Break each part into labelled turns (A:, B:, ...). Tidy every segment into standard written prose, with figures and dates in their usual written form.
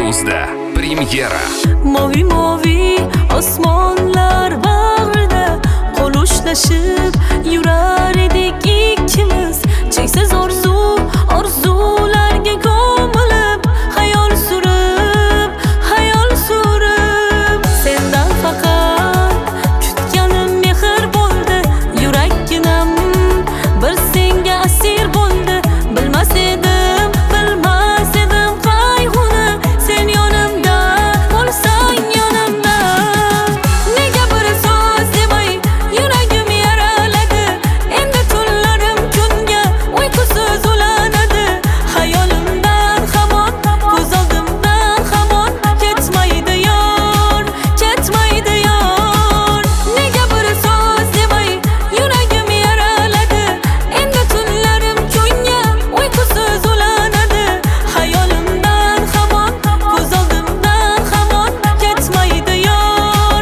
A: Muzda premyera.
B: Moviy moviy osmonlar bag'rida qo'l ushlashib yurar edik ikkimiz. Cheksiz orzularga ko'milib, hayol surib sendan faqat kutganim mehr bo'ldi. Yuragim bir senga asir bo'ldi. Bilmas edim qayg'uni, sen yonimda bo'lsang yonimda. Nega bir so'z demay yuragim yaraladi. Endi tunlarim kunga uyqusiz ulanadi. Hayolimdan hamon, ko'z oldimdan hamon ketmaydi yor. Nega bir so'z demay yuragim yaraladi. Endi tunlarim kunga uyqusiz ulanadi. Hayolimdan hamon, ko'z oldimdan hamon ketmaydi yor.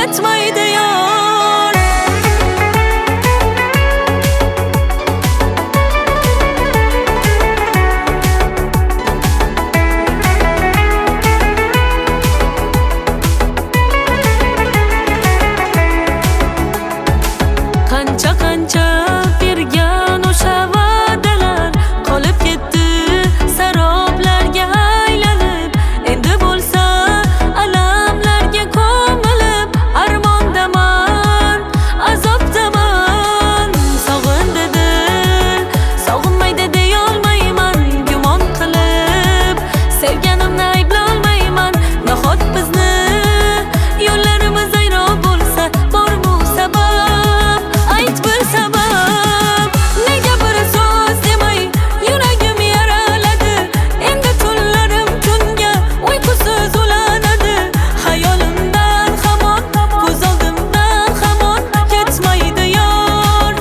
B: Qancha bergan o'sha va'dalar qolib ketdi saroblarga aylanib. Endi bo'lsa alamlarga ko'milib, armondaman, azobdaman. Sog'indi dil, sog'inmaydi deyolmayman. Gumon qilib sevganimni ayblolmayman. Nahot bizni yo'llarimiz ayro bo'lsa, bormi sabab? Ayt bir sabab. Nega bir so'z demay yuragim yaraladi. Endi tunlarim kunga uyqusiz ulanadi. Hayolimdan hamon, ko'z oldimdan hamon ketmaydi yor.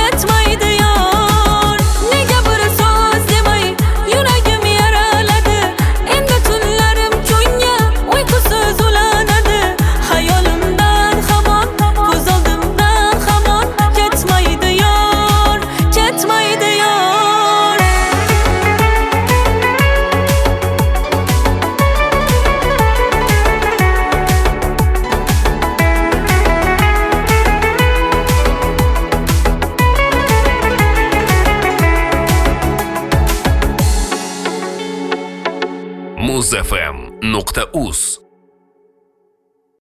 B: Nega bir so'z demay yuragim yaraladi. Endi tunlarim kunga uyqusiz ulanadi. Hayolimdan hamon, ko'z oldimdan hamon ketmaydi yor.
A: Muzfm.uz